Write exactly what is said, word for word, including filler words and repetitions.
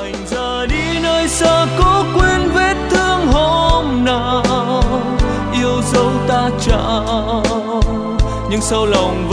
mình ra đi nơi xa có quên vết thương hôm nào yêu dấu ta chào, nhưng sau lòng